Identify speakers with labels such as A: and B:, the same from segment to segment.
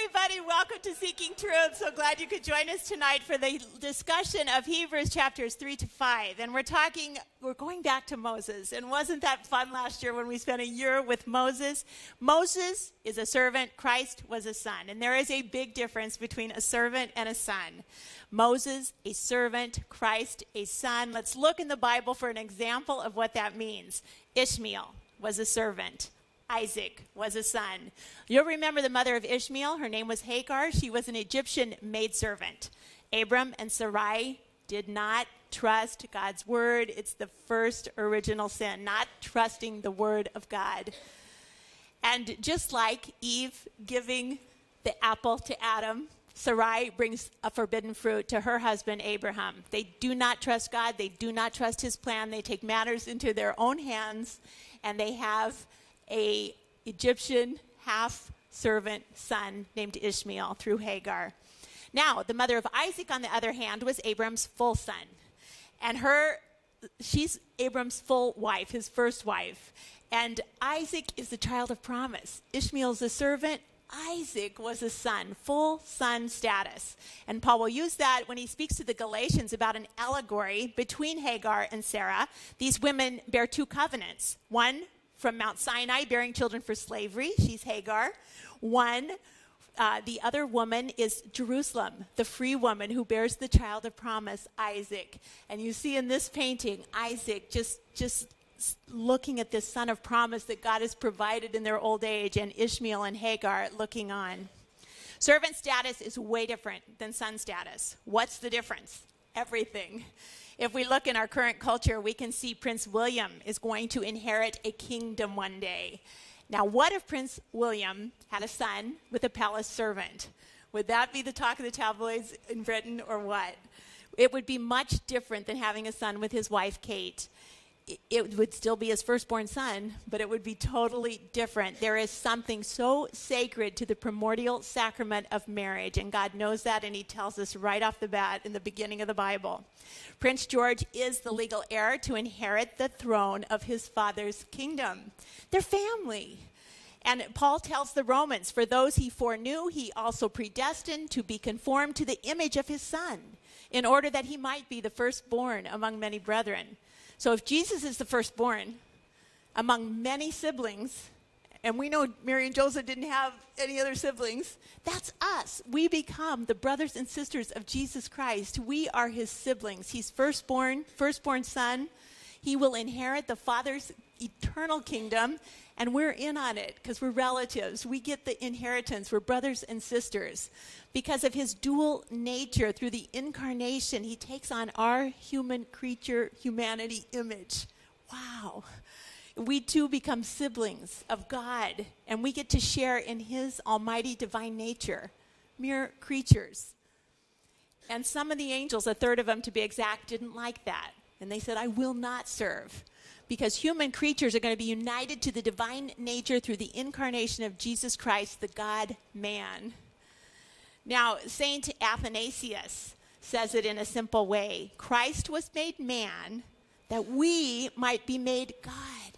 A: everybody. Welcome to Seeking Truth. So glad you could join us tonight for the discussion of Hebrews chapters 3 to 5. And we're going back to Moses. And wasn't that fun last year when we spent a year with Moses? Moses is a servant. Christ was a son. And there is a big difference between a servant and a son. Moses, a servant. Christ, a son. Let's look in the Bible for an example of what that means. Ishmael was a servant. Isaac was a son. You'll remember the mother of Ishmael. Her name was Hagar. She was an Egyptian maidservant. Abram and Sarai did not trust God's word. It's the first original sin, not trusting the word of God. And just like Eve giving the apple to Adam, Sarai brings a forbidden fruit to her husband, Abraham. They do not trust God. They do not trust his plan. They take matters into their own hands, and they have a Egyptian half-servant son named Ishmael through Hagar. Now, the mother of Isaac, on the other hand, was Abram's full son. And she's Abram's full wife, his first wife. And Isaac is the child of promise. Ishmael's a servant. Isaac was a son, full son status. And Paul will use that when he speaks to the Galatians about an allegory between Hagar and Sarah. These women bear two covenants. One from Mount Sinai, bearing children for slavery. She's Hagar. The other woman is Jerusalem, the free woman who bears the child of promise, Isaac. And you see in this painting, Isaac just looking at this son of promise that God has provided in their old age, and Ishmael and Hagar looking on. Servant status is way different than son status. What's the difference? Everything. If we look in our current culture, we can see Prince William is going to inherit a kingdom one day. Now, what if Prince William had a son with a palace servant? Would that be the talk of the tabloids in Britain or what? It would be much different than having a son with his wife, Kate. It would still be his firstborn son, but it would be totally different. There is something so sacred to the primordial sacrament of marriage, and God knows that, and he tells us right off the bat in the beginning of the Bible. Prince George is the legal heir to inherit the throne of his father's kingdom. They're family. And Paul tells the Romans, for those he foreknew, he also predestined to be conformed to the image of his son, in order that he might be the firstborn among many brethren. So if Jesus is the firstborn among many siblings, and we know Mary and Joseph didn't have any other siblings, that's us. We become the brothers and sisters of Jesus Christ. We are his siblings. He's firstborn son. He will inherit the Father's eternal kingdom, and we're in on it because we're relatives. We get the inheritance. We're brothers and sisters. Because of his dual nature, through the incarnation, he takes on our human creature humanity image. Wow. We too become siblings of God, and we get to share in his almighty divine nature, mere creatures. And some of the angels, a third of them to be exact, didn't like that. And they said, I will not serve. Because human creatures are going to be united to the divine nature through the incarnation of Jesus Christ, the God-man. Now, Saint Athanasius says it in a simple way. Christ was made man that we might be made God.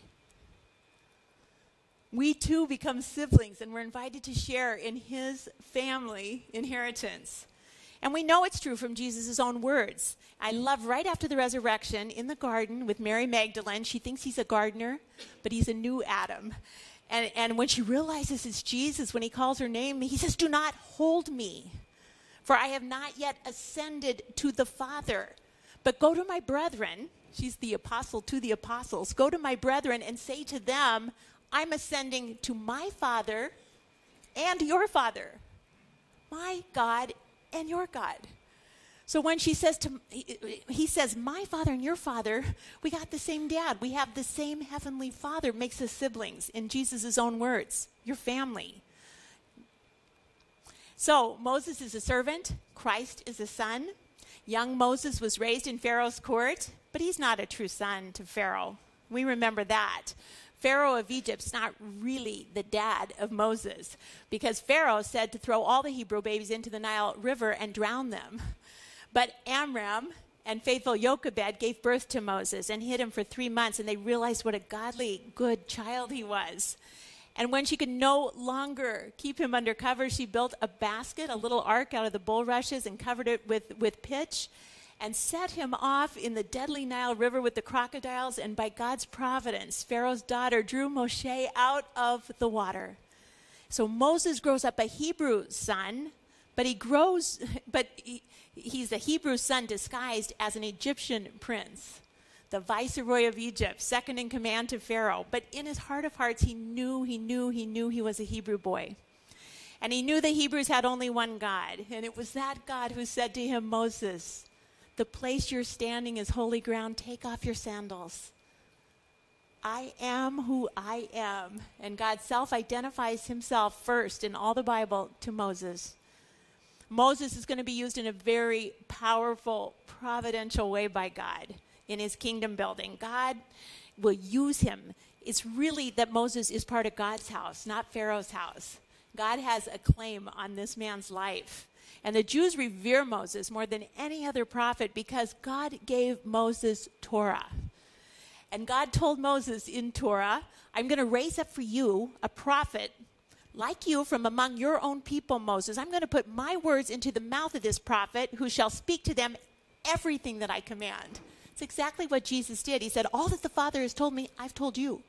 A: We too become siblings, and we're invited to share in his family inheritance. And we know it's true from Jesus' own words. I love right after the resurrection in the garden with Mary Magdalene. She thinks he's a gardener, but he's a new Adam. And when she realizes it's Jesus, when he calls her name, he says, do not hold me, for I have not yet ascended to the Father. But go to my brethren. She's the apostle to the apostles. Go to my brethren and say to them, I'm ascending to my Father and your Father, my God and your God. So when he says, my Father and your Father, we got the same dad. We have the same heavenly Father, makes us siblings in Jesus' own words, your family. So Moses is a servant. Christ is a son. Young Moses was raised in Pharaoh's court, but he's not a true son to Pharaoh. We remember that. Pharaoh of Egypt's not really the dad of Moses, because Pharaoh said to throw all the Hebrew babies into the Nile River and drown them. But Amram and faithful Jochebed gave birth to Moses and hid him for 3 months, and they realized what a godly, good child he was. And when she could no longer keep him under cover, she built a basket, a little ark out of the bulrushes, and covered it with pitch, and set him off in the deadly Nile River with the crocodiles. And by God's providence, Pharaoh's daughter drew Moshe out of the water. So Moses grows up a Hebrew son, but he's a Hebrew son disguised as an Egyptian prince, the viceroy of Egypt, second in command to Pharaoh. But in his heart of hearts, he knew he was a Hebrew boy. And he knew the Hebrews had only one God. And it was that God who said to him, Moses, the place you're standing is holy ground. Take off your sandals. I am who I am. And God self-identifies himself first in all the Bible to Moses. Moses is going to be used in a very powerful, providential way by God in his kingdom building. God will use him. It's really that Moses is part of God's house, not Pharaoh's house. God has a claim on this man's life. And the Jews revere Moses more than any other prophet because God gave Moses Torah. And God told Moses in Torah, I'm going to raise up for you a prophet like you from among your own people, Moses. I'm going to put my words into the mouth of this prophet who shall speak to them everything that I command. It's exactly what Jesus did. He said, all that the Father has told me, I've told you.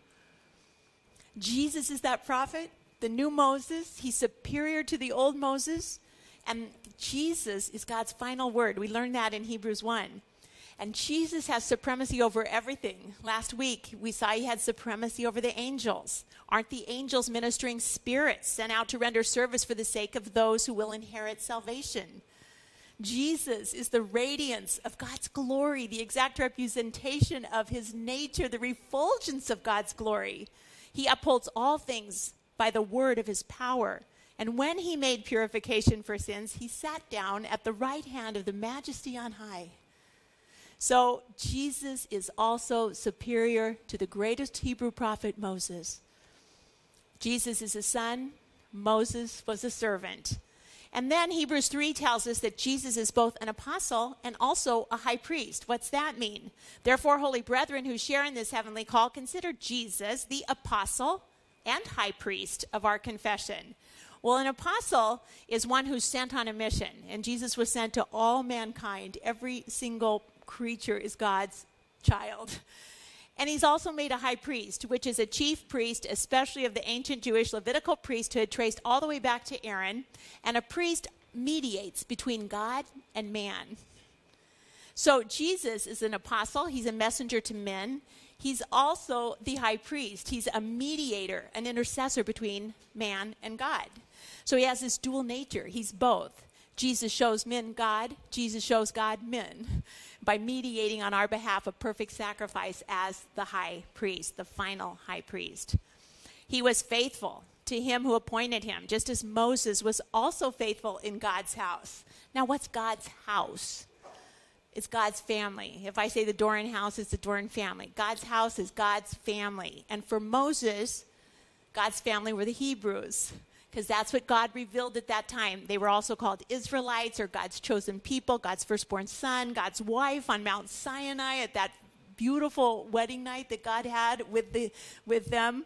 A: Jesus is that prophet, the new Moses. He's superior to the old Moses. And Jesus is God's final word. We learned that in Hebrews 1. And Jesus has supremacy over everything. Last week, we saw he had supremacy over the angels. Aren't the angels ministering spirits sent out to render service for the sake of those who will inherit salvation? Jesus is the radiance of God's glory, the exact representation of his nature, the refulgence of God's glory. He upholds all things by the word of his power. And when he made purification for sins, he sat down at the right hand of the Majesty on high. So Jesus is also superior to the greatest Hebrew prophet, Moses. Jesus is a son. Moses was a servant. And then Hebrews 3 tells us that Jesus is both an apostle and also a high priest. What's that mean? Therefore, holy brethren who share in this heavenly call, consider Jesus the apostle and high priest of our confession. Well, an apostle is one who's sent on a mission, and Jesus was sent to all mankind. Every single creature is God's child. And he's also made a high priest, which is a chief priest, especially of the ancient Jewish Levitical priesthood, traced all the way back to Aaron. And a priest mediates between God and man. So Jesus is an apostle. He's a messenger to men. He's also the high priest. He's a mediator, an intercessor between man and God. So he has this dual nature. He's both. Jesus shows men God. Jesus shows God men by mediating on our behalf a perfect sacrifice as the high priest, the final high priest. He was faithful to him who appointed him, just as Moses was also faithful in God's house. Now, what's God's house? It's God's family. If I say the Doran house, it's the Doran family. God's house is God's family. And for Moses, God's family were the Hebrews, because that's what God revealed at that time. They were also called Israelites, or God's chosen people, God's firstborn son, God's wife on Mount Sinai at that beautiful wedding night that God had with them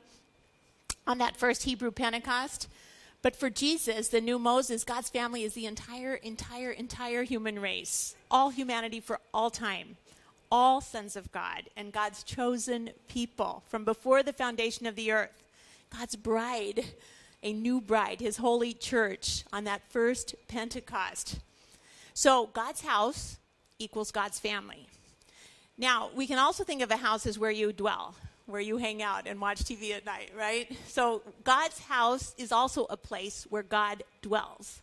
A: on that first Hebrew Pentecost. But for Jesus, the new Moses, God's family is the entire human race, all humanity for all time, all sons of God, and God's chosen people from before the foundation of the earth. God's bride, a new bride, his holy church on that first Pentecost. So God's house equals God's family. Now, we can also think of a house as where you dwell, where you hang out and watch TV at night, right? So God's house is also a place where God dwells.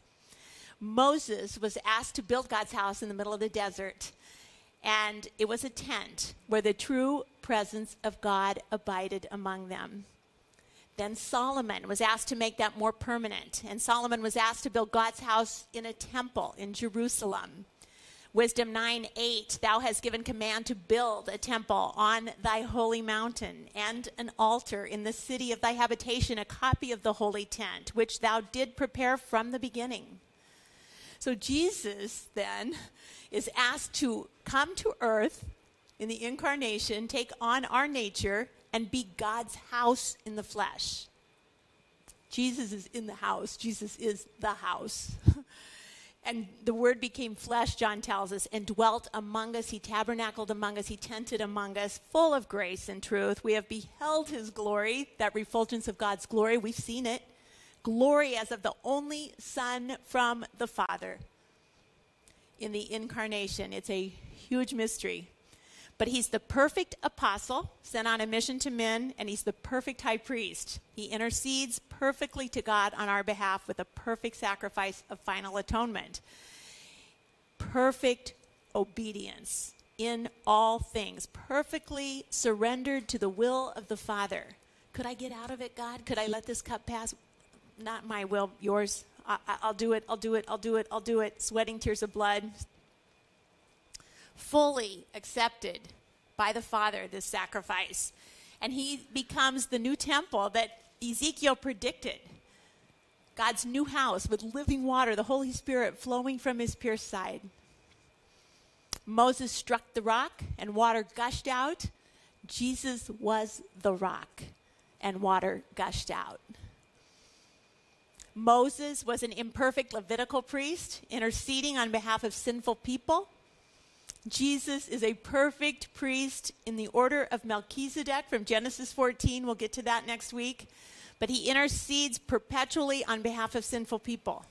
A: Moses was asked to build God's house in the middle of the desert, and it was a tent where the true presence of God abided among them. Then Solomon was asked to make that more permanent, and Solomon was asked to build God's house in a temple in Jerusalem. Wisdom 9:8, thou hast given command to build a temple on thy holy mountain and an altar in the city of thy habitation, a copy of the holy tent, which thou did prepare from the beginning. So Jesus then is asked to come to earth in the incarnation, take on our nature, and be God's house in the flesh. Jesus is in the house. Jesus is the house. And the Word became flesh, John tells us, and dwelt among us. He tabernacled among us. He tented among us, full of grace and truth. We have beheld his glory, that refulgence of God's glory. We've seen it. Glory as of the only Son from the Father in the incarnation. It's a huge mystery. But he's the perfect apostle sent on a mission to men, and he's the perfect high priest. He intercedes perfectly to God on our behalf with a perfect sacrifice of final atonement. Perfect obedience in all things, perfectly surrendered to the will of the Father. Could I get out of it, God? Could I let this cup pass? Not my will, yours. I'll do it, I'll do it, I'll do it, I'll do it. Sweating tears of blood. Fully accepted by the Father, this sacrifice. And he becomes the new temple that Ezekiel predicted. God's new house with living water, the Holy Spirit flowing from his pierced side. Moses struck the rock and water gushed out. Jesus was the rock and water gushed out. Moses was an imperfect Levitical priest interceding on behalf of sinful people. Jesus is a perfect priest in the order of Melchizedek from Genesis 14. We'll get to that next week. But he intercedes perpetually on behalf of sinful people.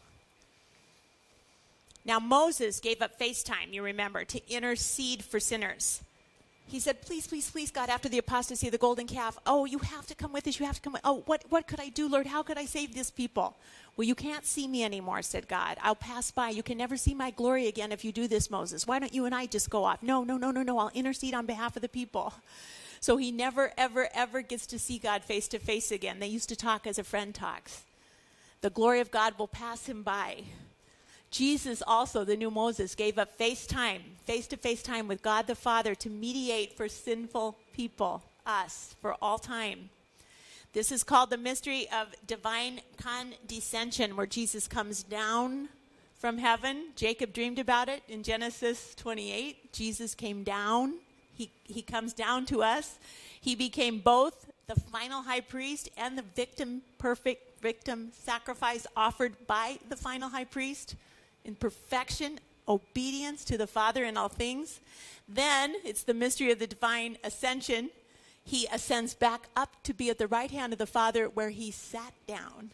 A: Now, Moses gave up FaceTime, you remember, to intercede for sinners. He said, please, please, please, God, after the apostasy of the golden calf, oh, you have to come with us. You have to come with us. Oh, what could I do, Lord? How could I save this people? Well, you can't see me anymore, said God. I'll pass by. You can never see my glory again if you do this, Moses. Why don't you and I just go off? No. I'll intercede on behalf of the people. So he never, ever, ever gets to see God face to face again. They used to talk as a friend talks. The glory of God will pass him by. Jesus also, the new Moses, gave up face-to-face time with God the Father to mediate for sinful people, us, for all time. This is called the mystery of divine condescension, where Jesus comes down from heaven. Jacob dreamed about it in Genesis 28. Jesus came down. He comes down to us. He became both the final high priest and the perfect victim sacrifice offered by the final high priest in perfection, obedience to the Father in all things. Then it's the mystery of the divine ascension. He ascends back up to be at the right hand of the Father, where he sat down.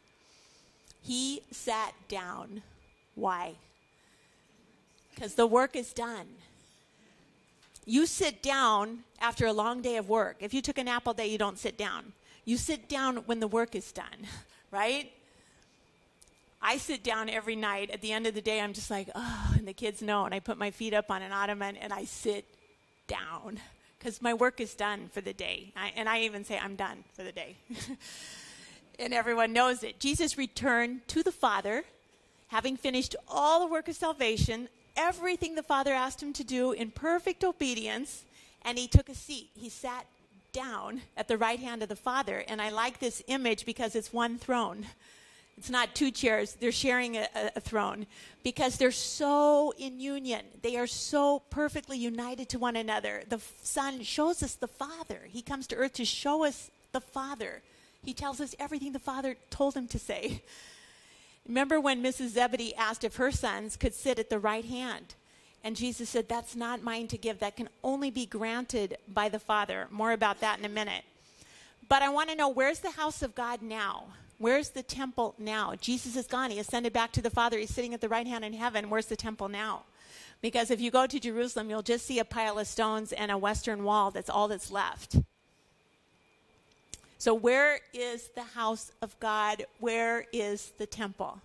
A: He sat down. Why? Because the work is done. You sit down after a long day of work. If you took a nap all day, you don't sit down. You sit down when the work is done, right? I sit down every night. At the end of the day, I'm just like, oh, and the kids know. And I put my feet up on an ottoman and I sit down because my work is done for the day. And I even say, I'm done for the day. And everyone knows it. Jesus returned to the Father, having finished all the work of salvation, everything the Father asked him to do in perfect obedience, and he took a seat. He sat down at the right hand of the Father. And I like this image because it's one throne. It's not two chairs. They're sharing a throne because they're so in union. They are so perfectly united to one another. The Son shows us the Father. He comes to earth to show us the Father. He tells us everything the Father told him to say. Remember when Mrs. Zebedee asked if her sons could sit at the right hand? And Jesus said, that's not mine to give. That can only be granted by the Father. More about that in a minute. But I want to know, where's the house of God now? Where's the temple now? Jesus is gone. He ascended back to the Father. He's sitting at the right hand in heaven. Where's the temple now? Because if you go to Jerusalem, you'll just see a pile of stones and a western wall. That's all that's left. So where is the house of God? Where is the temple?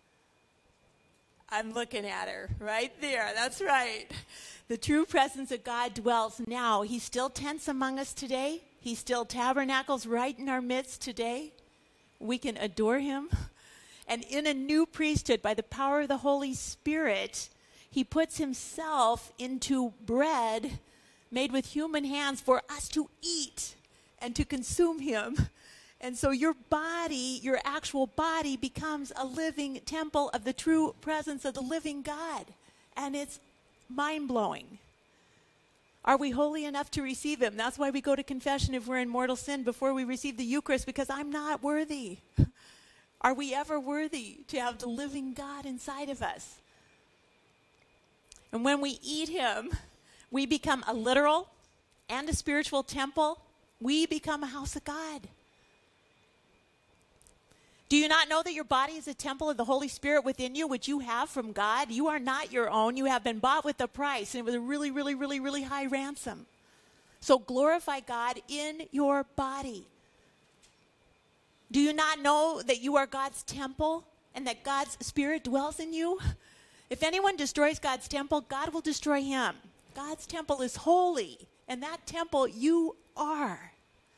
A: I'm looking at her right there. That's right. The true presence of God dwells now. He still tents among us today. He still tabernacles right in our midst today. We can adore him. And in a new priesthood, by the power of the Holy Spirit, he puts himself into bread made with human hands for us to eat and to consume him. And so your body, your actual body, becomes a living temple of the true presence of the living God. And it's mind-blowing. Are we holy enough to receive him? That's why we go to confession if we're in mortal sin before we receive the Eucharist, because I'm not worthy. Are we ever worthy to have the living God inside of us? And when we eat him, we become a literal and a spiritual temple. We become a house of God. Do you not know that your body is a temple of the Holy Spirit within you, which you have from God? You are not your own. You have been bought with a price, and it was a really, really, really, really high ransom. So glorify God in your body. Do you not know that you are God's temple and that God's Spirit dwells in you? If anyone destroys God's temple, God will destroy him. God's temple is holy, and that temple you are.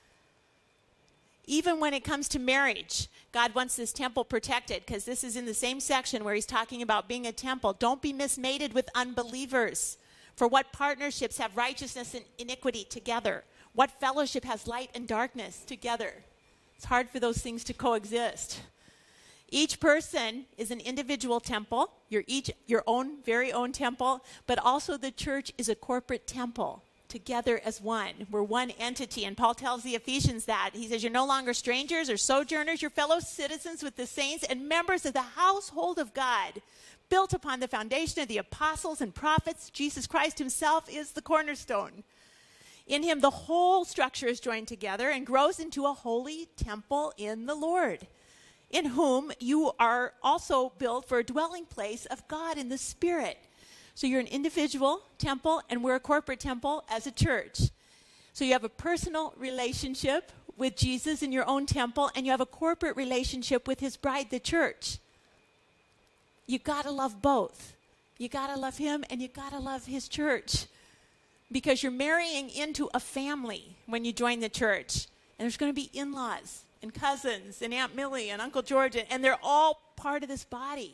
A: Even when it comes to marriage, God wants this temple protected, because this is in the same section where he's talking about being a temple. Don't be mismated with unbelievers. For what partnerships have righteousness and iniquity together? What fellowship has light and darkness together? It's hard for those things to coexist. Each person is an individual temple. You're each your own, very own temple, but also the church is a corporate temple, together as one. We're one entity, and Paul tells the Ephesians that. He says, you're no longer strangers or sojourners, you're fellow citizens with the saints and members of the household of God, built upon the foundation of the apostles and prophets. Jesus Christ himself is the cornerstone. In him, the whole structure is joined together and grows into a holy temple in the Lord, in whom you are also built for a dwelling place of God in the Spirit. So you're an individual temple, and we're a corporate temple as a church. So you have a personal relationship with Jesus in your own temple, and you have a corporate relationship with his bride, the church. You got to love both. You got to love him, and you got to love his church, because you're marrying into a family when you join the church. And there's going to be in-laws and cousins and Aunt Millie and Uncle George, and they're all part of this body.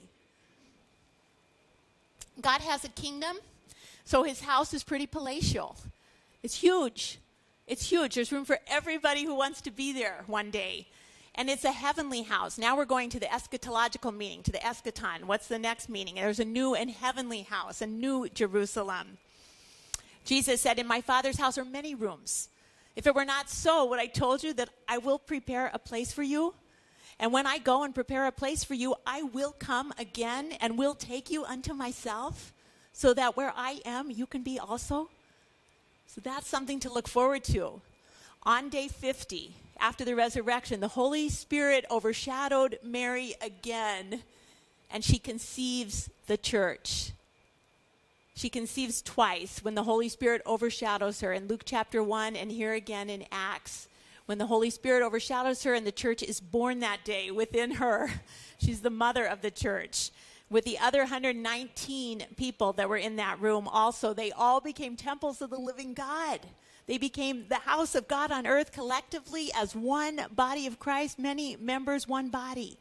A: God has a kingdom, so his house is pretty palatial. It's huge. It's huge. There's room for everybody who wants to be there one day. And it's a heavenly house. Now we're going to the eschatological meaning, to the eschaton. What's the next meaning? There's a new and heavenly house, a new Jerusalem. Jesus said, in my Father's house are many rooms. If it were not so, would I told you that I will prepare a place for you? And when I go and prepare a place for you, I will come again and will take you unto myself, so that where I am, you can be also. So that's something to look forward to. On day 50, after the resurrection, the Holy Spirit overshadowed Mary again, and she conceives the church. She conceives twice when the Holy Spirit overshadows her, in Luke chapter 1 and here again in Acts. When the Holy Spirit overshadows her and the church is born that day within her. She's the mother of the church. With the other 119 people that were in that room also, they all became temples of the living God. They became the house of God on earth collectively as one body of Christ, many members, one body.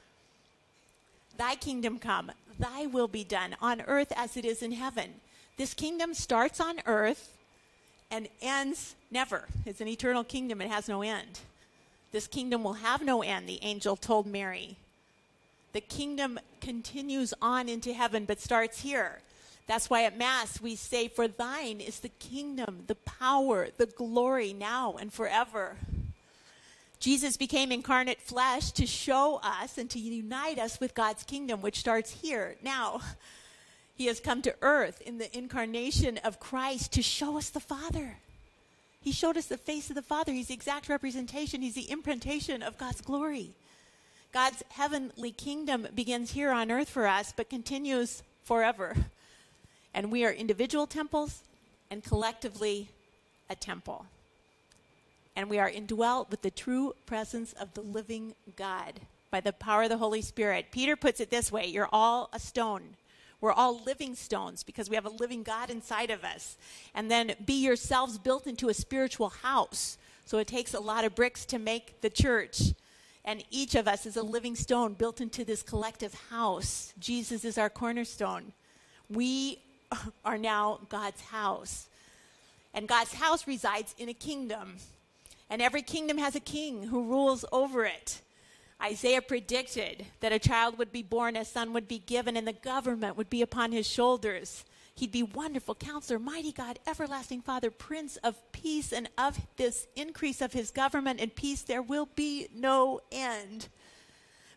A: Thy kingdom come, thy will be done on earth as it is in heaven. This kingdom starts on earth and ends never. It's an eternal kingdom. It has no end. This kingdom will have no end, the angel told Mary. The kingdom continues on into heaven, but starts here. That's why at Mass we say, for thine is the kingdom, the power, the glory now and forever. Jesus became incarnate flesh to show us and to unite us with God's kingdom, which starts here. Now, he has come to earth in the incarnation of Christ to show us the Father. He showed us the face of the Father. He's the exact representation. He's the imprintation of God's glory. God's heavenly kingdom begins here on earth for us, but continues forever. And we are individual temples and collectively a temple. And we are indwelt with the true presence of the living God by the power of the Holy Spirit. Peter puts it this way, you're all a stone. We're all living stones because we have a living God inside of us. And then be yourselves built into a spiritual house. So it takes a lot of bricks to make the church. And each of us is a living stone built into this collective house. Jesus is our cornerstone. We are now God's house. And God's house resides in a kingdom. And every kingdom has a king who rules over it. Isaiah predicted that a child would be born, a son would be given, and the government would be upon his shoulders. He'd be wonderful counselor, mighty God, everlasting Father, Prince of Peace, and of this increase of his government and peace there will be no end.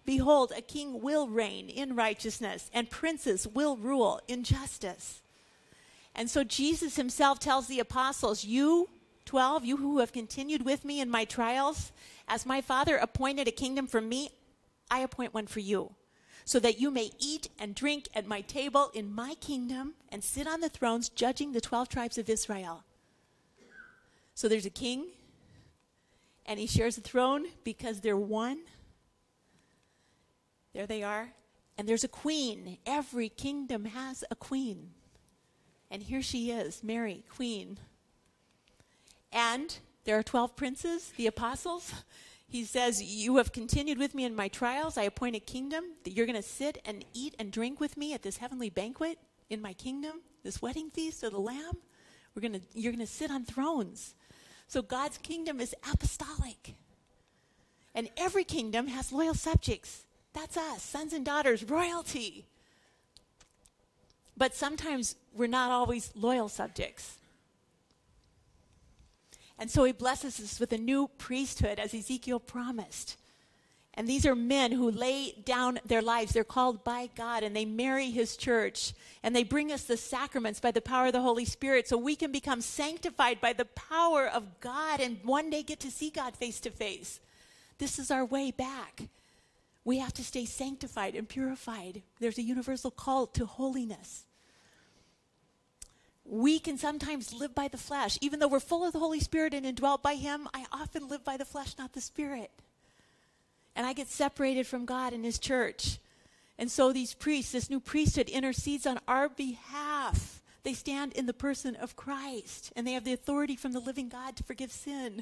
A: Behold, a king will reign in righteousness, and princes will rule in justice. And so Jesus himself tells the apostles, you 12, you who have continued with me in my trials, as my Father appointed a kingdom for me, I appoint one for you, so that you may eat and drink at my table in my kingdom and sit on the thrones judging the 12 tribes of Israel. So there's a king, and he shares a throne because they're one. There they are. And there's a queen. Every kingdom has a queen. And here she is, Mary, queen. And there are 12 princes, the apostles. He says, you have continued with me in my trials. I appoint a kingdom that you're going to sit and eat and drink with me at this heavenly banquet in my kingdom, this wedding feast of the Lamb. You're going to sit on thrones. So God's kingdom is apostolic. And every kingdom has loyal subjects. That's us, sons and daughters, royalty. But sometimes we're not always loyal subjects. And so he blesses us with a new priesthood, as Ezekiel promised. And these are men who lay down their lives. They're called by God, and they marry his church. And they bring us the sacraments by the power of the Holy Spirit, so we can become sanctified by the power of God and one day get to see God face to face. This is our way back. We have to stay sanctified and purified. There's a universal call to holiness. We can sometimes live by the flesh. Even though we're full of the Holy Spirit and indwelt by him, I often live by the flesh, not the Spirit. And I get separated from God and his church. And so these priests, this new priesthood, intercedes on our behalf. They stand in the person of Christ, and they have the authority from the living God to forgive sin.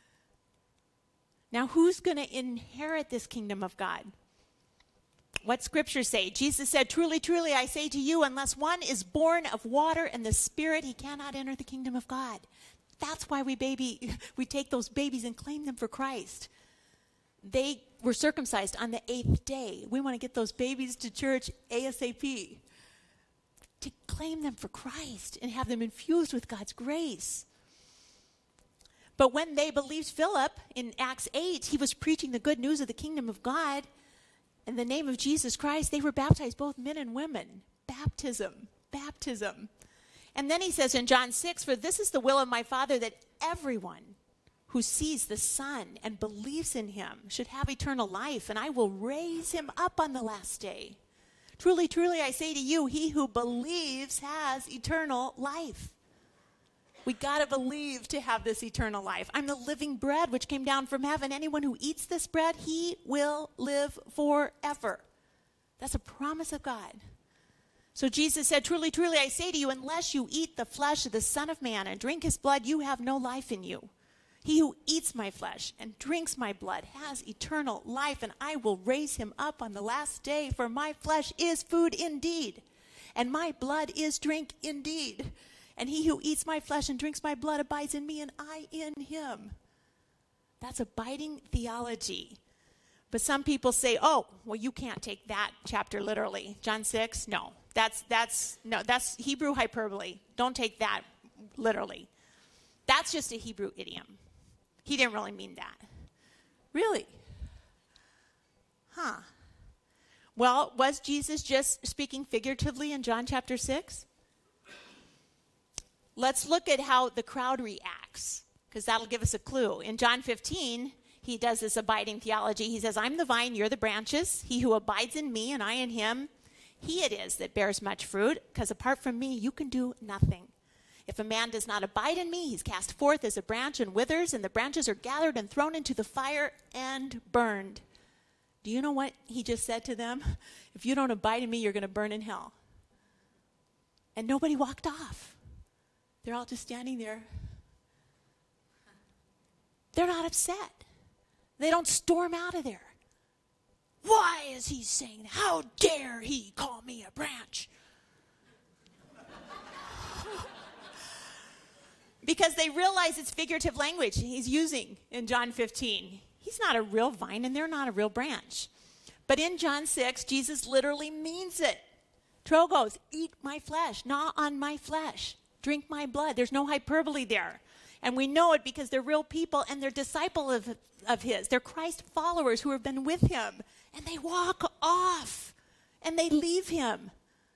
A: Now, who's going to inherit this kingdom of God? What scriptures say? Jesus said, truly, truly, I say to you, unless one is born of water and the Spirit, he cannot enter the kingdom of God. That's why we take those babies and claim them for Christ. They were circumcised on the 8th day. We want to get those babies to church ASAP to claim them for Christ and have them infused with God's grace. But when they believed Philip in Acts 8, he was preaching the good news of the kingdom of God. In the name of Jesus Christ, they were baptized, both men and women. Baptism. And then he says in John 6, for this is the will of my Father, that everyone who sees the Son and believes in him should have eternal life, and I will raise him up on the last day. Truly, truly, I say to you, he who believes has eternal life. We got to believe to have this eternal life. I'm the living bread which came down from heaven. Anyone who eats this bread, he will live forever. That's a promise of God. So Jesus said, truly, truly, I say to you, unless you eat the flesh of the Son of Man and drink his blood, you have no life in you. He who eats my flesh and drinks my blood has eternal life, and I will raise him up on the last day, for my flesh is food indeed, and my blood is drink indeed. And he who eats my flesh and drinks my blood abides in me, and I in him. That's abiding theology. But some people say, oh, well, you can't take that chapter literally. John 6, no. That's Hebrew hyperbole. Don't take that literally. That's just a Hebrew idiom. He didn't really mean that. Really? Huh. Well, was Jesus just speaking figuratively in John chapter 6? Let's look at how the crowd reacts, because that'll give us a clue. In John 15, he does this abiding theology. He says, I'm the vine, you're the branches. He who abides in me and I in him, he it is that bears much fruit, because apart from me, you can do nothing. If a man does not abide in me, he's cast forth as a branch and withers, and the branches are gathered and thrown into the fire and burned. Do you know what he just said to them? If you don't abide in me, you're going to burn in hell. And nobody walked off. They're all just standing there. They're not upset. They don't storm out of there. Why is he saying that? How dare he call me a branch? Because they realize it's figurative language he's using in John 15. He's not a real vine and they're not a real branch. But in John 6, Jesus literally means it. Trogos, eat my flesh, gnaw on my flesh. Drink my blood. There's no hyperbole there. And we know it because they're real people and they're disciples of his. They're Christ followers who have been with him And they walk off and they leave him.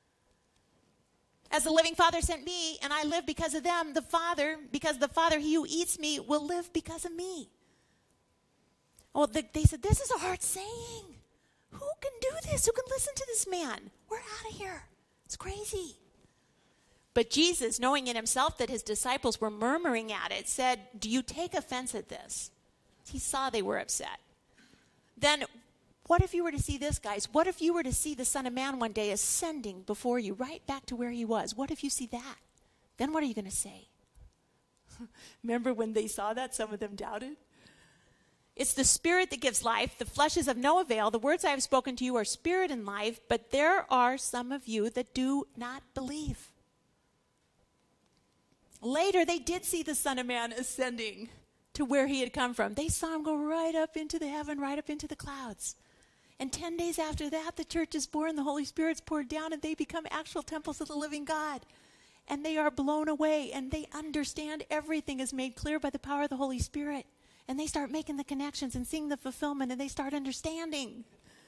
A: As the living Father sent me, and I live because of them, because the Father, he who eats me, will live because of me. Well, they said, this is a hard saying. Who can do this? Who can listen to this man? We're out of here. It's crazy. But Jesus, knowing in himself that his disciples were murmuring at it, said, do you take offense at this? He saw they were upset. Then what if you were to see this, guys? What if you were to see the Son of Man one day ascending before you, right back to where he was? What if you see that? Then what are you going to say? Remember when they saw that, some of them doubted? It's the Spirit that gives life. The flesh is of no avail. The words I have spoken to you are spirit and life, but there are some of you that do not believe. Later, they did see the Son of Man ascending to where he had come from. They saw him go right up into the heaven, right up into the clouds. And 10 days after that, the church is born, the Holy Spirit's poured down, and they become actual temples of the living God. And they are blown away, and they understand everything is made clear by the power of the Holy Spirit. And they start making the connections and seeing the fulfillment, and they start understanding.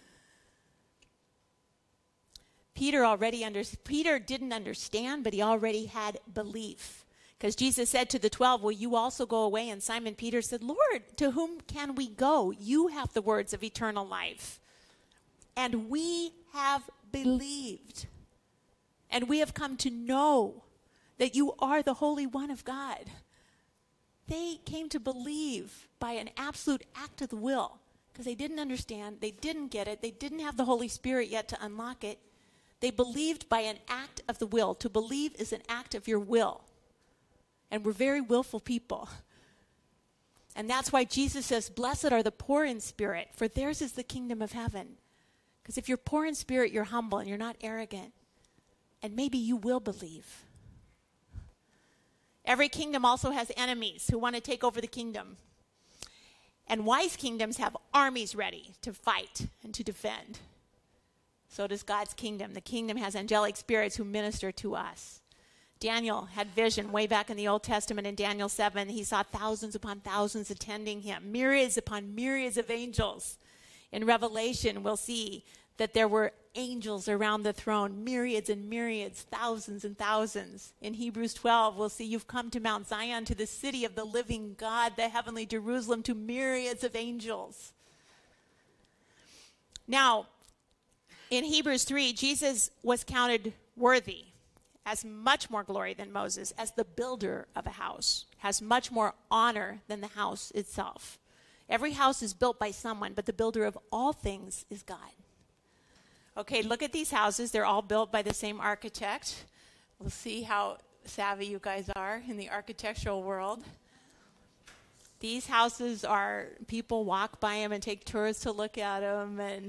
A: Peter didn't understand, but he already had belief. Because Jesus said to the 12, will you also go away? And Simon Peter said, Lord, to whom can we go? You have the words of eternal life. And we have believed. And we have come to know that you are the Holy One of God. They came to believe by an absolute act of the will. Because they didn't understand, they didn't get it, they didn't have the Holy Spirit yet to unlock it. They believed by an act of the will. To believe is an act of your will. And we're very willful people. And that's why Jesus says, blessed are the poor in spirit, for theirs is the kingdom of heaven. Because if you're poor in spirit, you're humble and you're not arrogant. And maybe you will believe. Every kingdom also has enemies who want to take over the kingdom. And wise kingdoms have armies ready to fight and to defend. So does God's kingdom. The kingdom has angelic spirits who minister to us. Daniel had vision way back in the Old Testament in Daniel 7. He saw thousands upon thousands attending him, myriads upon myriads of angels. In Revelation, we'll see that there were angels around the throne, myriads and myriads, thousands and thousands. In Hebrews 12, we'll see you've come to Mount Zion, to the city of the living God, the heavenly Jerusalem, to myriads of angels. Now, in Hebrews 3, Jesus was counted worthy, has much more glory than Moses, as the builder of a house, has much more honor than the house itself. Every house is built by someone, but the builder of all things is God. Okay, look at these houses. They're all built by the same architect. We'll see how savvy you guys are in the architectural world. These houses are, people walk by them and take tours to look at them. And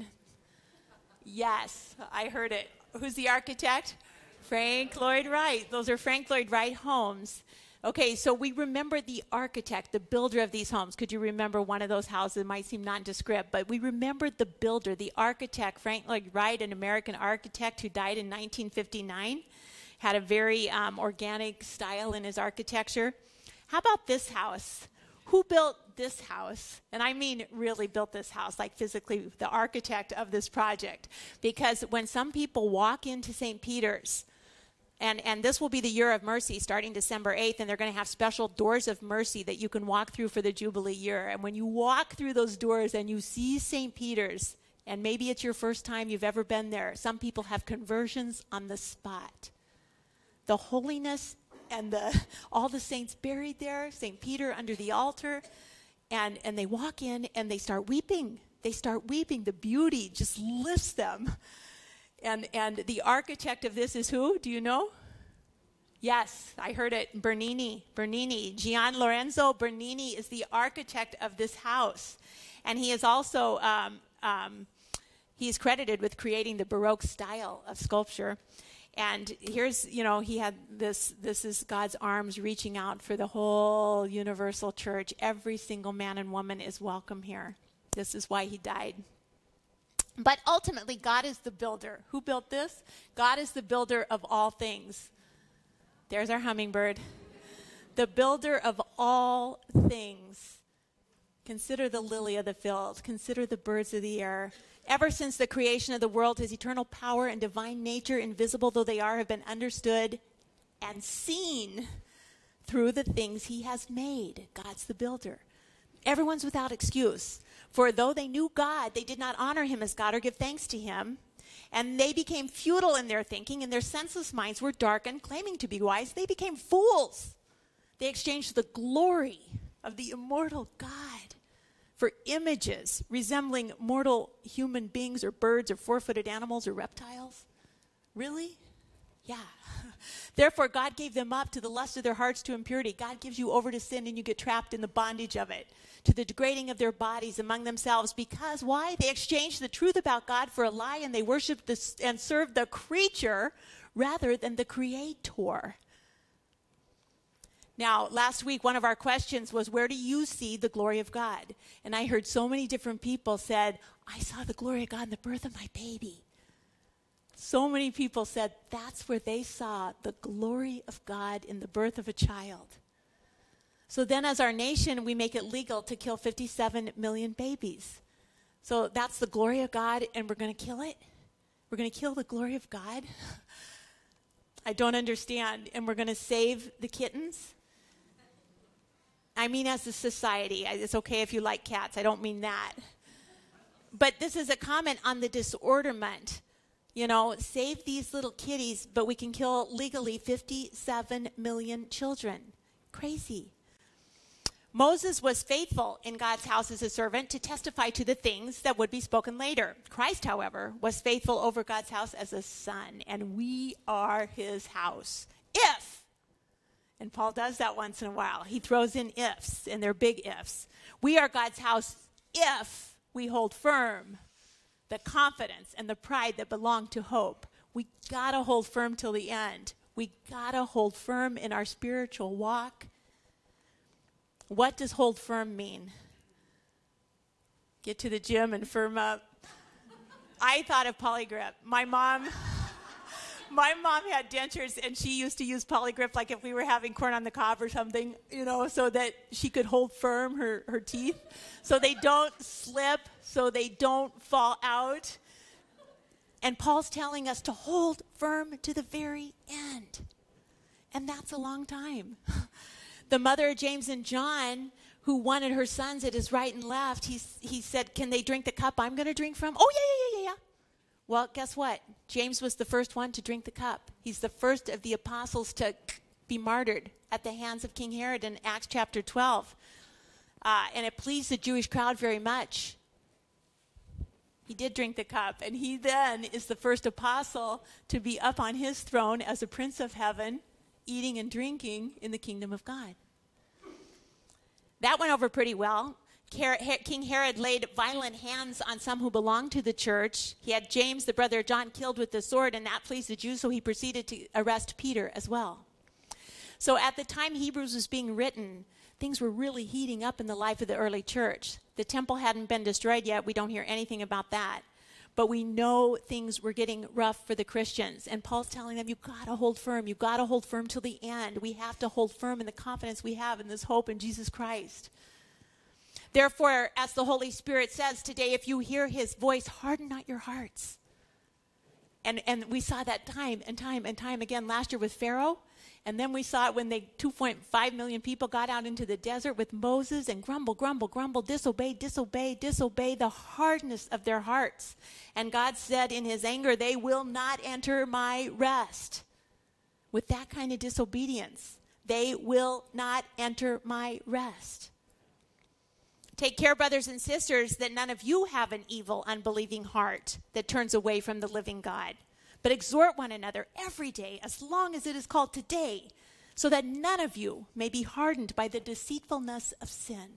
A: yes, I heard it. Who's the architect? Frank Lloyd Wright. Those are Frank Lloyd Wright homes. Okay, so we remember the architect, the builder of these homes. Could you remember one of those houses? It might seem nondescript, but we remembered the builder, the architect, Frank Lloyd Wright, an American architect who died in 1959, had a very organic style in his architecture. How about this house? Who built this house? And I mean really built this house, like physically the architect of this project. Because when some people walk into St. Peter's, and this will be the year of mercy starting December 8th, and they're going to have special doors of mercy that you can walk through for the Jubilee year. And when you walk through those doors and you see St. Peter's, and maybe it's your first time you've ever been there, some people have conversions on the spot. The holiness and all the saints buried there, St. Peter under the altar, and they walk in and they start weeping. They start weeping. The beauty just lifts them. And the architect of this is who? Do you know? Yes, I heard it. Bernini. Gian Lorenzo Bernini is the architect of this house. And he is also, he is credited with creating the Baroque style of sculpture. And here's, he had this is God's arms reaching out for the whole universal church. Every single man and woman is welcome here. This is why he died. But ultimately, God is the builder. Who built this? God is the builder of all things. There's our hummingbird. The builder of all things. Consider the lily of the field. Consider the birds of the air. Ever since the creation of the world, his eternal power and divine nature, invisible though they are, have been understood and seen through the things he has made. God's the builder. Everyone's without excuse. For though they knew God, they did not honor him as God or give thanks to him. And they became futile in their thinking, and their senseless minds were darkened. Claiming to be wise, they became fools. They exchanged the glory of the immortal God for images resembling mortal human beings or birds or four-footed animals or reptiles. Really? Yeah. Therefore, God gave them up to the lust of their hearts to impurity. God gives you over to sin and you get trapped in the bondage of it, to the degrading of their bodies among themselves. Because why? They exchanged the truth about God for a lie, and they worshiped and served the creature rather than the Creator. Now, last week, one of our questions was, where do you see the glory of God? And I heard so many different people said, I saw the glory of God in the birth of my baby. So many people said that's where they saw the glory of God in the birth of a child. So then as our nation, we make it legal to kill 57 million babies. So that's the glory of God, and we're going to kill it? We're going to kill the glory of God? I don't understand. And we're going to save the kittens? I mean, as a society, it's okay if you like cats. I don't mean that. But this is a comment on the disorderment. You know, save these little kitties, but we can kill legally 57 million children. Crazy. Moses was faithful in God's house as a servant to testify to the things that would be spoken later. Christ, however, was faithful over God's house as a son, and we are his house. If, and Paul does that once in a while, he throws in ifs, and they're big ifs. We are God's house if we hold firm the confidence and the pride that belong to hope. We got to hold firm till the end. We got to hold firm in our spiritual walk. What does hold firm mean? Get to the gym and firm up. I thought of Polygrip. My mom had dentures, and she used to use Polygrip like if we were having corn on the cob or something, you know, so that she could hold firm her teeth so they don't slip, so they don't fall out. And Paul's telling us to hold firm to the very end. And that's a long time. The mother of James and John, who wanted her sons at his right and left, he said, can they drink the cup I'm going to drink from? Oh, yeah. Well, guess what? James was the first one to drink the cup. He's the first of the apostles to be martyred at the hands of King Herod in Acts chapter 12. And it pleased the Jewish crowd very much. He did drink the cup, and he then is the first apostle to be up on his throne as a prince of heaven, eating and drinking in the kingdom of God. That went over pretty well. King Herod laid violent hands on some who belonged to the church. He had James, the brother of John, killed with the sword, and that pleased the Jews, so he proceeded to arrest Peter as well. So at the time Hebrews was being written, things were really heating up in the life of the early church. The temple hadn't been destroyed yet. We don't hear anything about that. But we know things were getting rough for the Christians. And Paul's telling them, you've got to hold firm. You've got to hold firm till the end. We have to hold firm in the confidence we have in this hope in Jesus Christ. Therefore, as the Holy Spirit says today, if you hear his voice, harden not your hearts. And we saw that time and time again last year with Pharaoh. And then we saw it when the 2.5 million people got out into the desert with Moses and grumble, disobey the hardness of their hearts. And God said in his anger, they will not enter my rest. With that kind of disobedience, they will not enter my rest. Take care, brothers and sisters, that none of you have an evil, unbelieving heart that turns away from the living God. But exhort one another every day, as long as it is called today, so that none of you may be hardened by the deceitfulness of sin.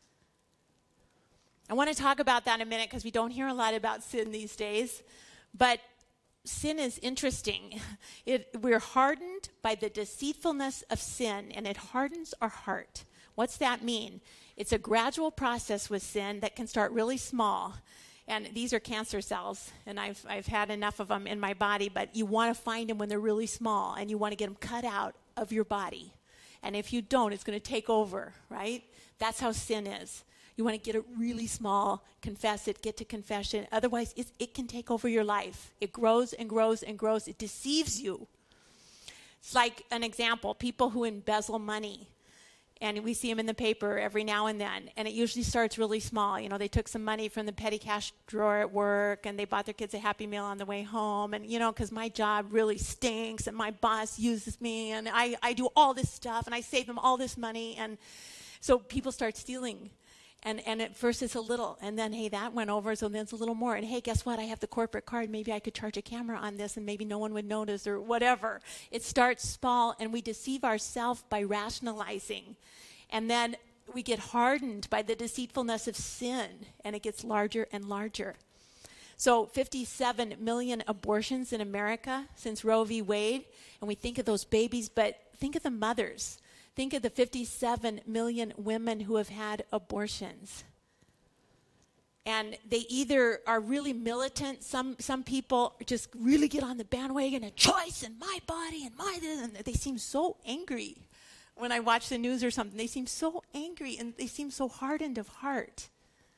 A: I want to talk about that in a minute because we don't hear a lot about sin these days. But sin is interesting. We're hardened by the deceitfulness of sin, and it hardens our heart. What's that mean? It's a gradual process with sin that can start really small. And these are cancer cells, and I've had enough of them in my body, but you want to find them when they're really small, and you want to get them cut out of your body. And if you don't, it's going to take over, right? That's how sin is. You want to get it really small, confess it, get to confession. Otherwise, it can take over your life. It grows and grows and grows. It deceives you. It's like an example, people who embezzle money. And we see them in the paper every now and then. And it usually starts really small. You know, they took some money from the petty cash drawer at work, and they bought their kids a Happy Meal on the way home. And, you know, because my job really stinks, and my boss uses me, and I do all this stuff, and I save them all this money. And so people start stealing. And at first it's a little, and then, hey, that went over, so then it's a little more. And, hey, guess what? I have the corporate card. Maybe I could charge a camera on this, and maybe no one would notice or whatever. It starts small, and we deceive ourselves by rationalizing. And then we get hardened by the deceitfulness of sin, and it gets larger and larger. So 57 million abortions in America since Roe v. Wade, and we think of those babies, but think of the mothers. Think of the 57 million women who have had abortions. And they either are really militant, some people just really get on the bandwagon, a choice and my body and my this, and they seem so angry. When I watch the news or something, they seem so angry and they seem so hardened of heart.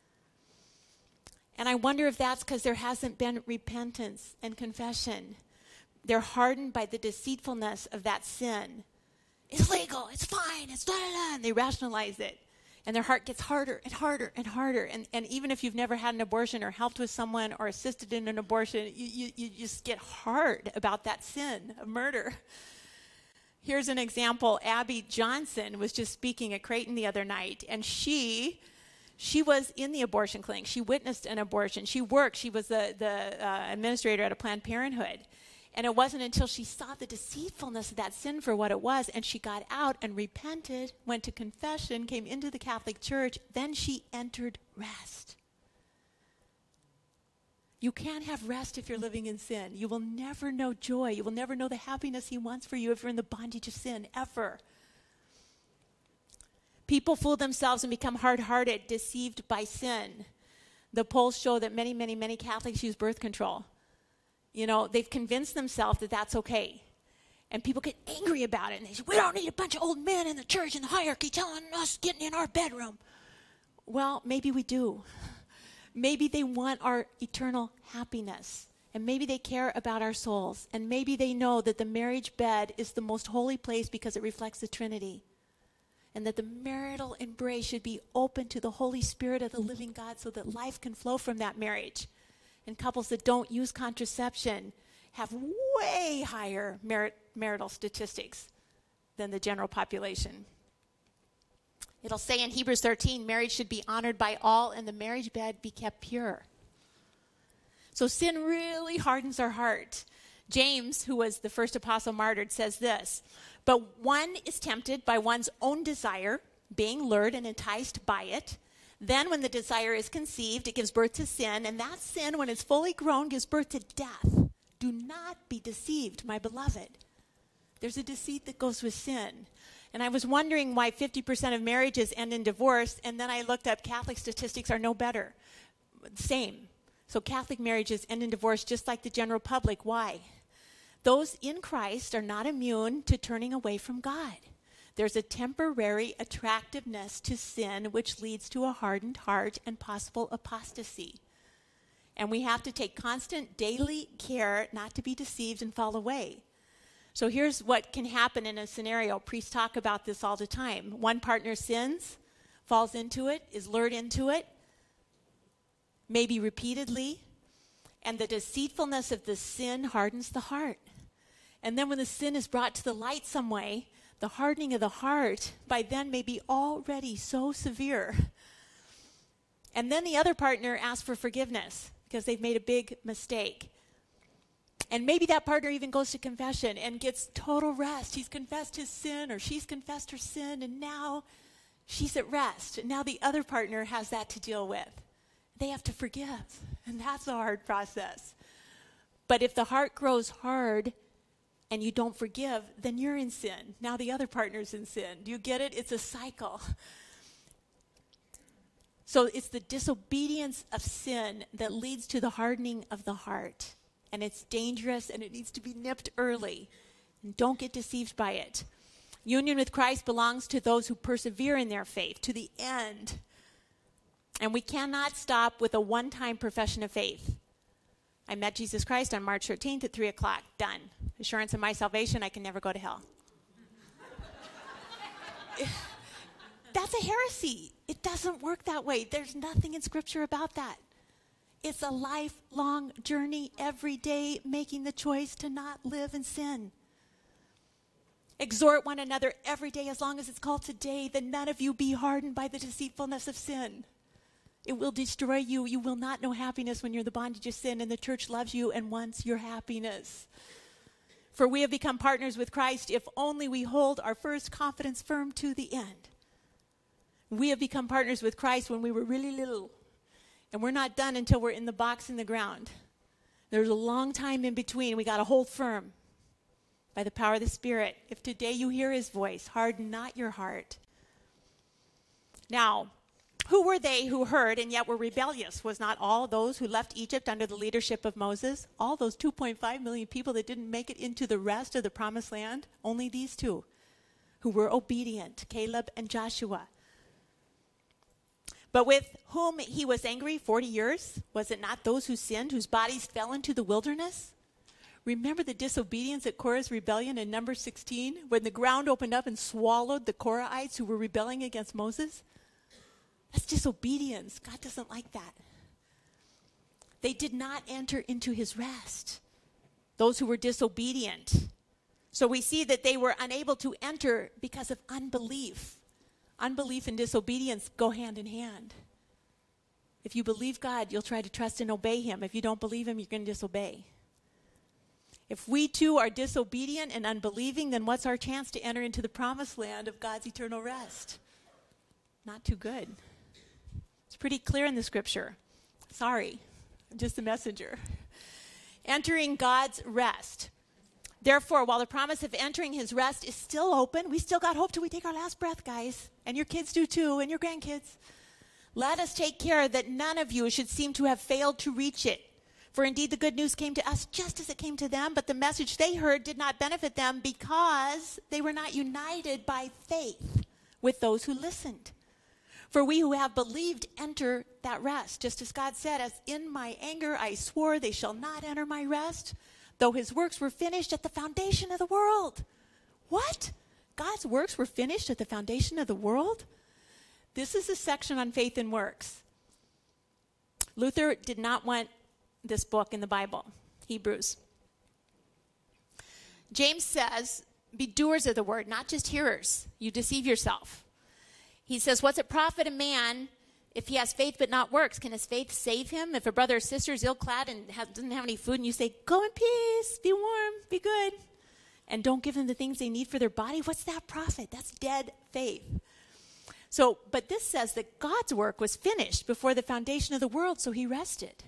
A: And I wonder if that's because there hasn't been repentance and confession. They're hardened by the deceitfulness of that sin. It's legal, it's fine, it's da-da-da, and they rationalize it. And their heart gets harder and harder and harder. And even if you've never had an abortion or helped with someone or assisted in an abortion, you just get hard about that sin of murder. Here's an example. Abby Johnson was just speaking at Creighton the other night, and she was in the abortion clinic. She witnessed an abortion. She worked. She was the administrator at a Planned Parenthood. And it wasn't until she saw the deceitfulness of that sin for what it was, and she got out and repented, went to confession, came into the Catholic Church, then she entered rest. You can't have rest if you're living in sin. You will never know joy. You will never know the happiness he wants for you if you're in the bondage of sin, ever. People fool themselves and become hard-hearted, deceived by sin. The polls show that many, many, many Catholics use birth control. You know, they've convinced themselves that that's okay. And people get angry about it. And they say, we don't need a bunch of old men in the church and the hierarchy telling us getting in our bedroom. Well, maybe we do. Maybe they want our eternal happiness. And maybe they care about our souls. And maybe they know that the marriage bed is the most holy place because it reflects the Trinity. And that the marital embrace should be open to the Holy Spirit of the living God so that life can flow from that marriage. And couples that don't use contraception have way higher marital statistics than the general population. It'll say in Hebrews 13, marriage should be honored by all and the marriage bed be kept pure. So sin really hardens our heart. James, who was the first apostle martyred, says this, but one is tempted by one's own desire, being lured and enticed by it. Then when the desire is conceived, it gives birth to sin, and that sin, when it's fully grown, gives birth to death. Do not be deceived, my beloved. There's a deceit that goes with sin. And I was wondering why 50% of marriages end in divorce, and then I looked up Catholic statistics are no better. Same. So Catholic marriages end in divorce just like the general public. Why? Those in Christ are not immune to turning away from God. There's a temporary attractiveness to sin which leads to a hardened heart and possible apostasy. And we have to take constant daily care not to be deceived and fall away. So here's what can happen in a scenario. Priests talk about this all the time. One partner sins, falls into it, is lured into it, maybe repeatedly, and the deceitfulness of the sin hardens the heart. And then when the sin is brought to the light some way, the hardening of the heart by then may be already so severe. And then the other partner asks for forgiveness because they've made a big mistake. And maybe that partner even goes to confession and gets total rest. He's confessed his sin or she's confessed her sin, and now she's at rest. And now the other partner has that to deal with. They have to forgive, and that's a hard process. But if the heart grows hard and you don't forgive, then you're in sin. Now the other partner's in sin. Do you get it? It's a cycle. So it's the disobedience of sin that leads to the hardening of the heart. And it's dangerous, and it needs to be nipped early. And don't get deceived by it. Union with Christ belongs to those who persevere in their faith to the end. And we cannot stop with a one-time profession of faith. I met Jesus Christ on March 13th at 3 o'clock. Done. Assurance of my salvation, I can never go to hell. That's a heresy. It doesn't work that way. There's nothing in Scripture about that. It's a lifelong journey, every day making the choice to not live in sin. Exhort one another every day, as long as it's called today, that none of you be hardened by the deceitfulness of sin. It will destroy you. You will not know happiness when you're in the bondage of sin, and the church loves you and wants your happiness. For we have become partners with Christ if only we hold our first confidence firm to the end. We have become partners with Christ when we were really little, and we're not done until we're in the box in the ground. There's a long time in between. We got to hold firm by the power of the Spirit. If today you hear his voice, harden not your heart. Now, who were they who heard and yet were rebellious? Was not all those who left Egypt under the leadership of Moses? All those 2.5 million people that didn't make it into the rest of the promised land? Only these two who were obedient, Caleb and Joshua. But with whom he was angry 40 years? Was it not those who sinned, whose bodies fell into the wilderness? Remember the disobedience at Korah's rebellion in Numbers 16, when the ground opened up and swallowed the Korahites who were rebelling against Moses? That's disobedience. God doesn't like that. They did not enter into his rest, those who were disobedient. So we see that they were unable to enter because of unbelief. Unbelief and disobedience go hand in hand. If you believe God, you'll try to trust and obey him. If you don't believe him, you're going to disobey. If we too are disobedient and unbelieving, then what's our chance to enter into the promised land of God's eternal rest? Not too good. It's pretty clear in the Scripture. Sorry, I'm just the messenger. Entering God's rest. Therefore, while the promise of entering his rest is still open, we still got hope till we take our last breath, guys. And your kids do too, and your grandkids. Let us take care that none of you should seem to have failed to reach it. For indeed the good news came to us just as it came to them, but the message they heard did not benefit them because they were not united by faith with those who listened. For we who have believed enter that rest, just as God said, as in my anger I swore they shall not enter my rest, though his works were finished at the foundation of the world. What? God's works were finished at the foundation of the world? This is a section on faith and works. Luther did not want this book in the Bible, Hebrews. James says, be doers of the word, not just hearers. You deceive yourself. He says, what's it profit a man if he has faith but not works? Can his faith save him? If a brother or sister is ill-clad and doesn't have any food, and you say, go in peace, be warm, be good, and don't give them the things they need for their body, what's that profit? That's dead faith. So, but this says that God's work was finished before the foundation of the world, so he rested.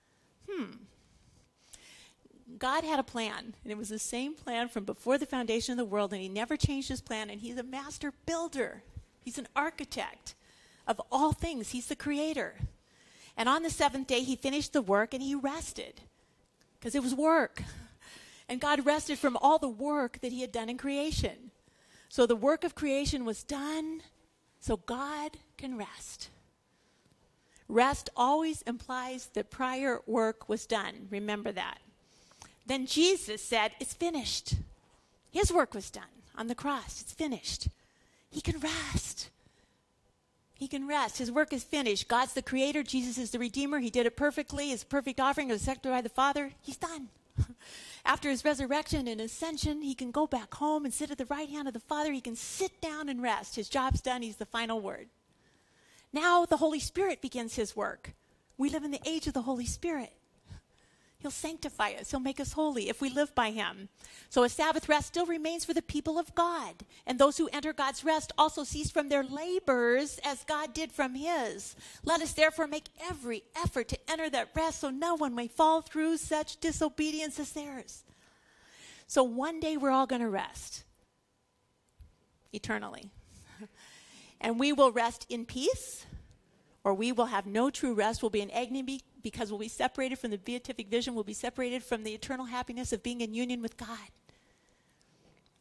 A: God had a plan, and it was the same plan from before the foundation of the world, and he never changed his plan, and he's a master builder. He's an architect of all things. He's the creator. And on the seventh day, he finished the work, and he rested because it was work. And God rested from all the work that he had done in creation. So the work of creation was done, so God can rest. Rest always implies that prior work was done. Remember that. Then Jesus said, it's finished. His work was done on the cross. It's finished. He can rest. He can rest. His work is finished. God's the creator. Jesus is the redeemer. He did it perfectly. His perfect offering was accepted by the Father. He's done. After his resurrection and ascension, he can go back home and sit at the right hand of the Father. He can sit down and rest. His job's done. He's the final word. Now the Holy Spirit begins his work. We live in the age of the Holy Spirit. He'll sanctify us. He'll make us holy if we live by him. So a Sabbath rest still remains for the people of God. And those who enter God's rest also cease from their labors as God did from his. Let us therefore make every effort to enter that rest so no one may fall through such disobedience as theirs. So one day we're all going to rest eternally. And we will rest in peace, or we will have no true rest. We'll be in agony because we'll be separated from the beatific vision. We'll be separated from the eternal happiness of being in union with God.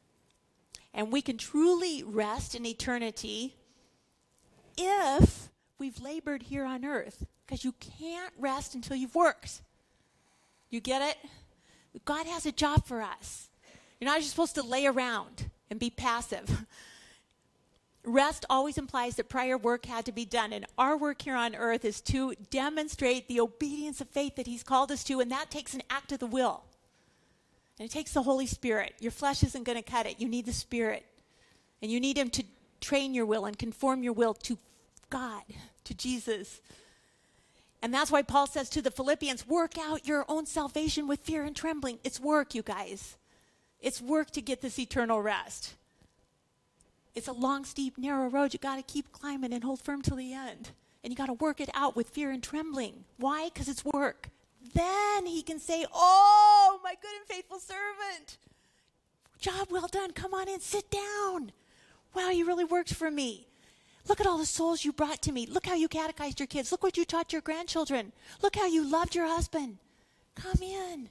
A: And we can truly rest in eternity if we've labored here on earth, because you can't rest until you've worked. You get it? God has a job for us. You're not just supposed to lay around and be passive. Rest always implies that prior work had to be done, and our work here on earth is to demonstrate the obedience of faith that he's called us to, and that takes an act of the will. And it takes the Holy Spirit. Your flesh isn't going to cut it. You need the Spirit. And you need him to train your will and conform your will to God, to Jesus. And that's why Paul says to the Philippians, work out your own salvation with fear and trembling. It's work, you guys. It's work to get this eternal rest. It's a long, steep, narrow road. You got to keep climbing and hold firm till the end. And you got to work it out with fear and trembling. Why? Because it's work. Then he can say, oh, my good and faithful servant. Job well done. Come on in. Sit down. Wow, you really worked for me. Look at all the souls you brought to me. Look how you catechized your kids. Look what you taught your grandchildren. Look how you loved your husband. Come in.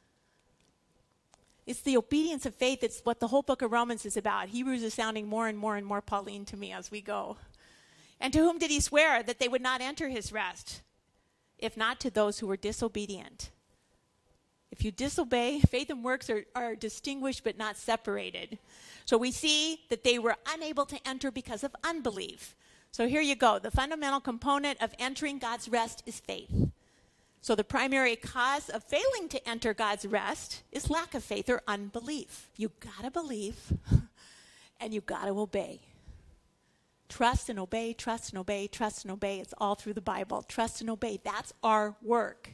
A: It's the obedience of faith. It's what the whole book of Romans is about. Hebrews is sounding more and more and more Pauline to me as we go. And to whom did he swear that they would not enter his rest? If not to those who were disobedient. If you disobey, faith and works are distinguished but not separated. So we see that they were unable to enter because of unbelief. So here you go. The fundamental component of entering God's rest is faith. So the primary cause of failing to enter God's rest is lack of faith or unbelief. You got to believe and you got to obey. Trust and obey, trust and obey, trust and obey. It's all through the Bible. Trust and obey. That's our work.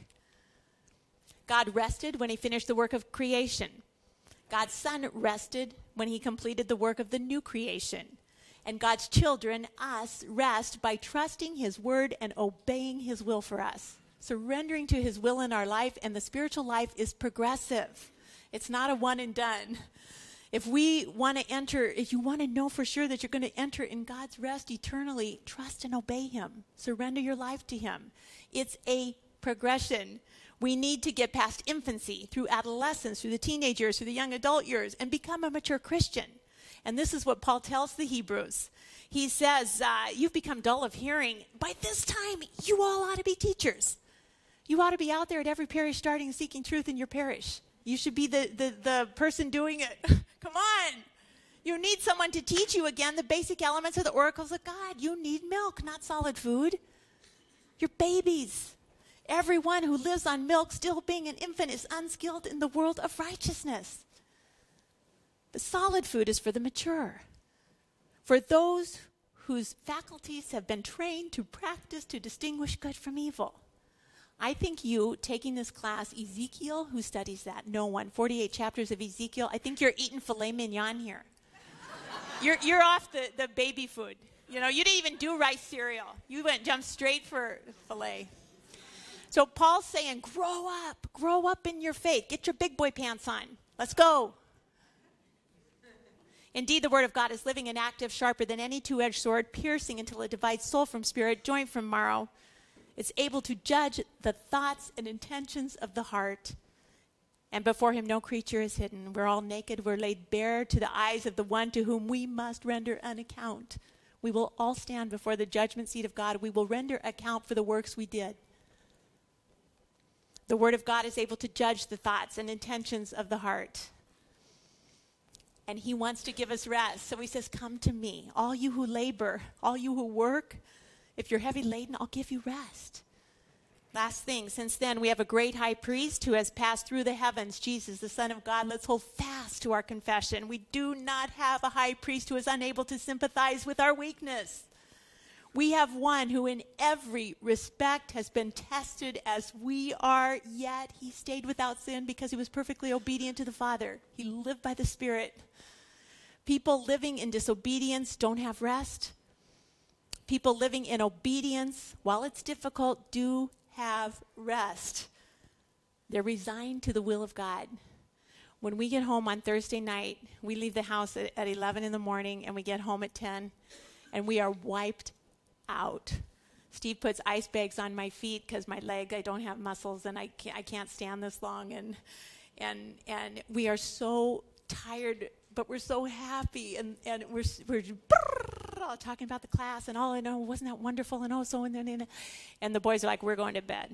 A: God rested when he finished the work of creation. God's Son rested when he completed the work of the new creation. And God's children, us, rest by trusting his word and obeying his will for us. Surrendering to his will in our life, and the spiritual life is progressive. It's not a one and done. If we want to enter, if you want to know for sure that you're going to enter in God's rest eternally, trust and obey him. Surrender your life to him. It's a progression. We need to get past infancy, through adolescence, through the teenage years, through the young adult years, and become a mature Christian. And this is what Paul tells the Hebrews. He says, you've become dull of hearing. By this time, you all ought to be teachers. You ought to be out there at every parish starting seeking truth in your parish. You should be the person doing it. Come on. You need someone to teach you again the basic elements of the oracles of God. You need milk, not solid food. You're babies. Everyone who lives on milk, still being an infant, is unskilled in the world of righteousness. The solid food is for the mature. For those whose faculties have been trained to practice to distinguish good from evil. I think you, taking this class, Ezekiel, who studies that? No one. 48 chapters of Ezekiel. I think you're eating filet mignon here. You're off the baby food. You know, you didn't even do rice cereal. You jumped straight for filet. So Paul's saying, grow up in your faith. Get your big boy pants on. Let's go. Indeed, the word of God is living and active, sharper than any two-edged sword, piercing until it divides soul from spirit, joint from marrow. It's able to judge the thoughts and intentions of the heart. And before him no creature is hidden. We're all naked. We're laid bare to the eyes of the one to whom we must render an account. We will all stand before the judgment seat of God. We will render account for the works we did. The word of God is able to judge the thoughts and intentions of the heart. And he wants to give us rest. So he says, come to me, all you who labor, all you who work. If you're heavy laden, I'll give you rest. Last thing, since then we have a great high priest who has passed through the heavens, Jesus, the Son of God. Let's hold fast to our confession. We do not have a high priest who is unable to sympathize with our weakness. We have one who in every respect has been tested as we are, yet he stayed without sin because he was perfectly obedient to the Father. He lived by the Spirit. People living in disobedience don't have rest. People living in obedience, while it's difficult, do have rest. They're resigned to the will of God. When we get home on Thursday night, we leave the house at 11 in the morning and we get home at 10 and we are wiped out. Steve puts ice bags on my feet because my leg, I don't have muscles and I can't stand this long. And we are so tired, but we're so happy and we're talking about the class, and oh, I know, wasn't that wonderful, and oh, so, and the boys are like, we're going to bed.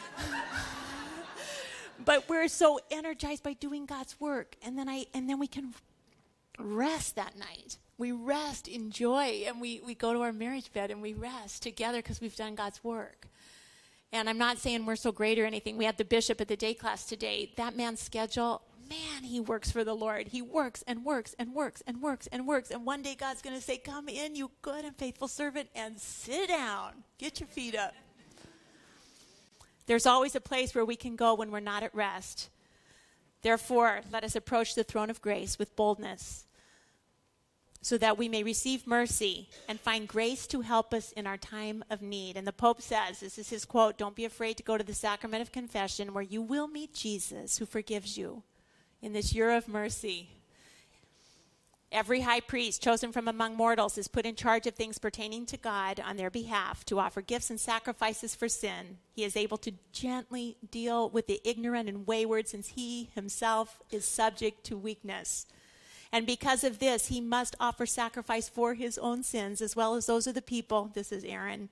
A: But we're so energized by doing God's work, and then we can rest that night. We rest in joy, and we go to our marriage bed, and we rest together because we've done God's work. And I'm not saying we're so great or anything. We had the bishop at the day class today. That man's schedule, man, he works for the Lord. He works and works and works and works and works. And one day God's going to say, come in, you good and faithful servant, and sit down. Get your feet up. There's always a place where we can go when we're not at rest. Therefore, let us approach the throne of grace with boldness, so that we may receive mercy and find grace to help us in our time of need. And the Pope says, this is his quote, don't be afraid to go to the sacrament of confession, where you will meet Jesus, who forgives you in this year of mercy. Every high priest chosen from among mortals is put in charge of things pertaining to God on their behalf, to offer gifts and sacrifices for sin. He is able to gently deal with the ignorant and wayward, since he himself is subject to weakness. And because of this, he must offer sacrifice for his own sins, as well as those of the people. This is Aaron.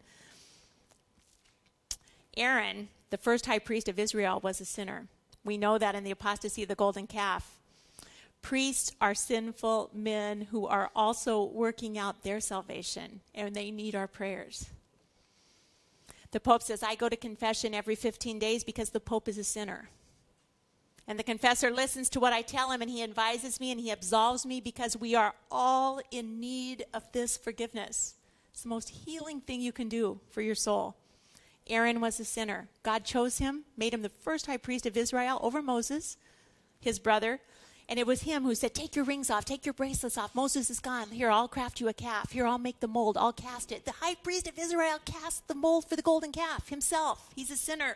A: Aaron, the first high priest of Israel, was a sinner. We know that in the apostasy of the golden calf. Priests are sinful men who are also working out their salvation, and they need our prayers. The Pope says, I go to confession every 15 days because the Pope is a sinner. And the confessor listens to what I tell him, and he advises me, and he absolves me, because we are all in need of this forgiveness. It's the most healing thing you can do for your soul. Aaron was a sinner. God chose him, made him the first high priest of Israel over Moses, his brother. And it was him who said, take your rings off, take your bracelets off. Moses is gone. Here, I'll craft you a calf. Here, I'll make the mold. I'll cast it. The high priest of Israel cast the mold for the golden calf himself. He's a sinner.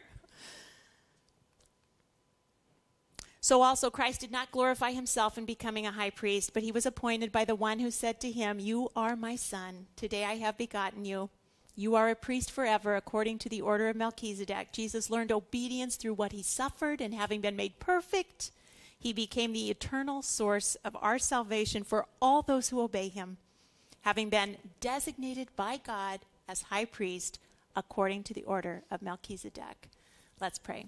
A: So also Christ did not glorify himself in becoming a high priest, but he was appointed by the one who said to him, you are my son. Today I have begotten you. You are a priest forever, according to the order of Melchizedek. Jesus learned obedience through what he suffered, and having been made perfect, he became the eternal source of our salvation for all those who obey him, having been designated by God as high priest according to the order of Melchizedek. Let's pray.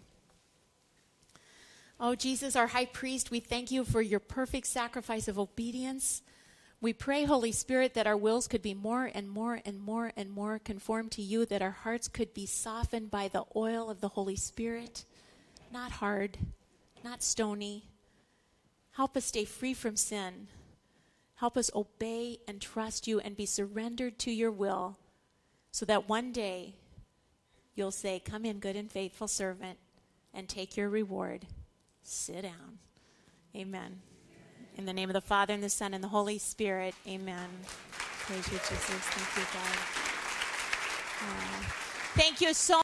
A: Oh, Jesus, our high priest, we thank you for your perfect sacrifice of obedience. We pray, Holy Spirit, that our wills could be more and more and more and more conformed to you, that our hearts could be softened by the oil of the Holy Spirit, not hard, not stony. Help us stay free from sin. Help us obey and trust you and be surrendered to your will, so that one day you'll say, come in, good and faithful servant, and take your reward. Sit down. Amen. In the name of the Father, and the Son, and the Holy Spirit. Amen. Praise you, Jesus. Thank you, God. Thank you so much.